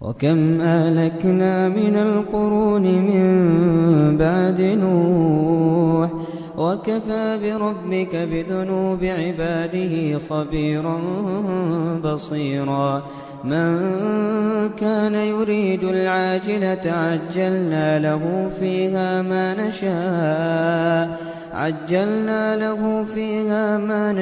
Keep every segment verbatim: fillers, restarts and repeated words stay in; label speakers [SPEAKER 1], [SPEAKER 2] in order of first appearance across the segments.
[SPEAKER 1] وكم أهلكنا من القرون من بعد نوح وكفى بربك بذنوب عباده خبيرا بصيرا من كان يريد العاجلة عجلنا له فيها ما نشاء عجلنا له فيها ما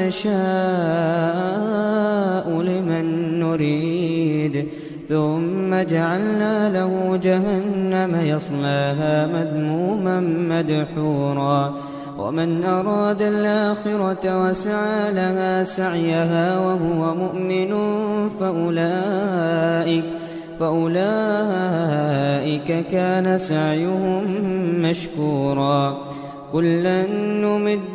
[SPEAKER 1] نشاء لمن نريد ثم جعلنا له جهنم يصلاها مذموما مدحورا ومن أراد الآخرة وسعى لها سعيها وهو مؤمن فأولئك, فأولئك كان سعيهم مشكورا كلا نمد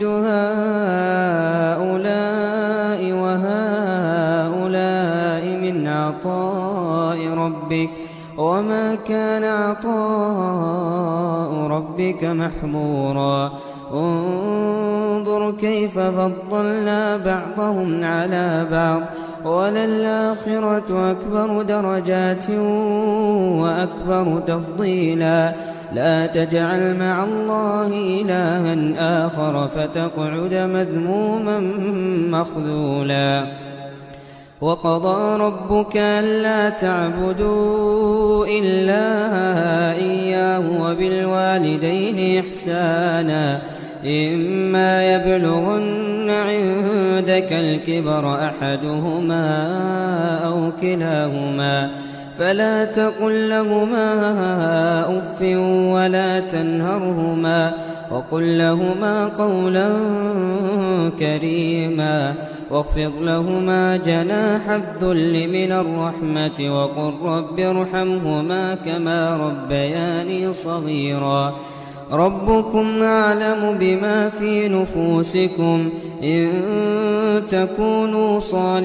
[SPEAKER 1] هؤلاء وهؤلاء من عطاء ربك وما كان عطاء ربك محظورا انظر كيف فضلنا بعضهم على بعض وللآخرة أكبر درجات وأكبر تفضيلا لا تجعل مع الله إلها آخر فتقعد مذموما مخذولا وقضى ربك ألا تعبدوا إلا إياه وبالوالدين إحسانا إما يبلغن عندك الكبر أحدهما أو كلاهما فلا تقل لهما أف ولا تنهرهما وقل لهما قولا كريما واخفض لهما جناح الذل من الرحمة وقل رب ارحمهما كما ربياني صغيرا ربكم أعلم بما في نفوسكم إن تكونوا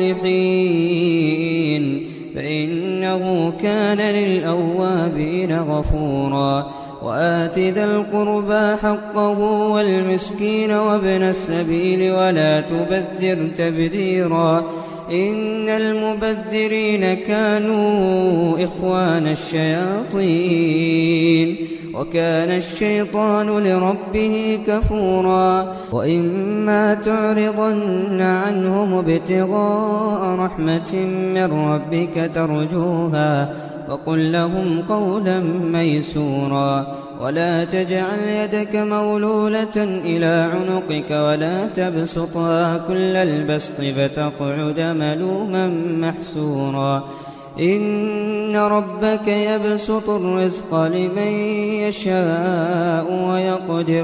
[SPEAKER 1] صالحين فإنه كان للأوابين غفورا وآت ذا القربى حقه والمسكين وابن السبيل ولا تبذر تبذيرا إن المبذرين كانوا إخوان الشياطين وكان الشيطان لربه كفورا وإما تعرضن عنهم ابتغاء رحمة من ربك ترجوها وقل لهم قولا ميسورا ولا تجعل يدك مولولة إلى عنقك ولا تبسطها كل البسط فتقعد ملوما محسورا إن ربك يبسط الرزق لمن يشاء ويقدر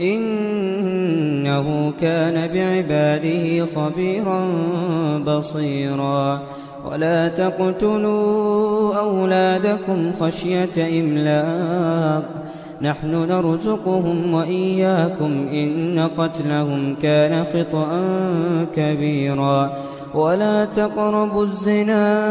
[SPEAKER 1] إنه كان بعباده خبيرا بصيرا ولا تقتلوا أولادكم خشية إملاق نحن نرزقهم وإياكم إن قتلهم كان خطأ كبيرا ولا تقربوا الزنا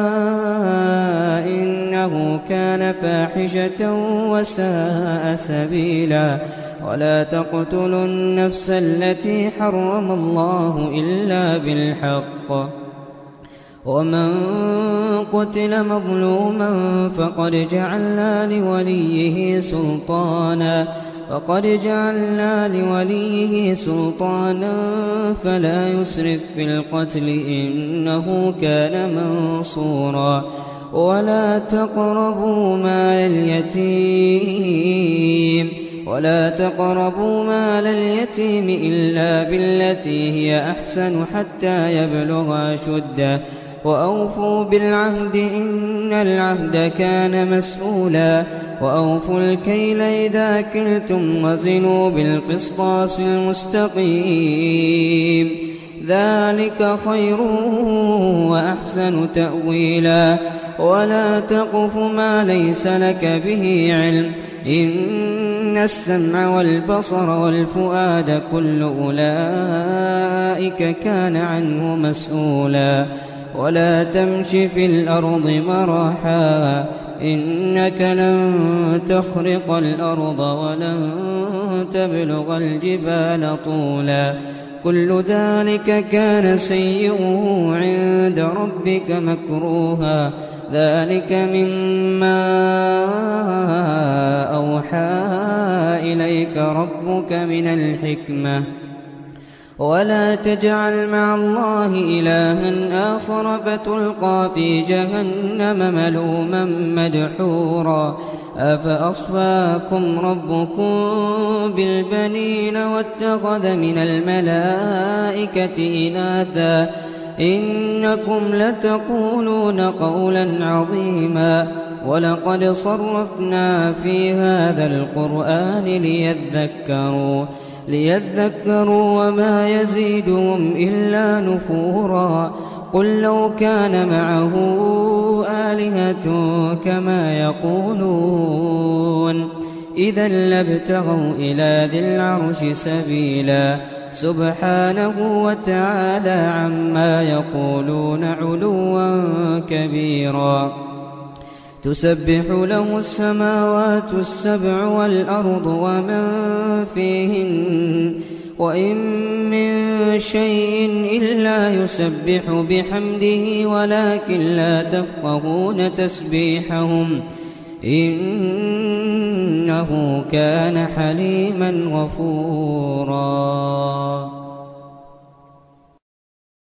[SPEAKER 1] إنه كان فاحشة وساء سبيلا ولا تقتلوا النفس التي حرم الله إلا بالحق ومن قتل مظلوما فقد جعلنا لوليه سلطانا فقد جعلنا لوليه سلطانا فلا يسرف في القتل إنه كان منصورا ولا تقربوا مال اليتيم ولا تقربوا مال اليتيم إلا بالتي هي أحسن حتى يبلغ أشده وأوفوا بالعهد إن العهد كان مسؤولا وأوفوا الكيل إذا كلتم وزنوا بالقسطاس المستقيم ذلك خير وأحسن تأويلا ولا تقف ما ليس لك به علم إن السمع والبصر والفؤاد كل أولئك كان عنه مسؤولا ولا تمش في الأرض مرحا إنك لن تخرق الأرض ولن تبلغ الجبال طولا كل ذلك كان سيئه عند ربك مكروها ذلك مما أوحى إليك ربك من الحكمة ولا تجعل مع الله إلها آخر فتلقى في جهنم ملوما مدحورا أفأصفاكم ربكم بالبنين واتخذ من الملائكة إناثا إنكم لتقولون قولا عظيما ولقد صرفنا في هذا القرآن ليذكروا ليذكروا وما يزيدهم إلا نفورا قل لو كان معه آلهة كما يقولون إذا لابتغوا إلى ذي العرش سبيلا سبحانه وتعالى عما يقولون علوا كبيرا تسبح له السماوات السبع والأرض ومن فيهن وإن من شيء إلا يسبح بحمده ولكن لا تفقهون تسبيحهم إنه كان حليما غفورا.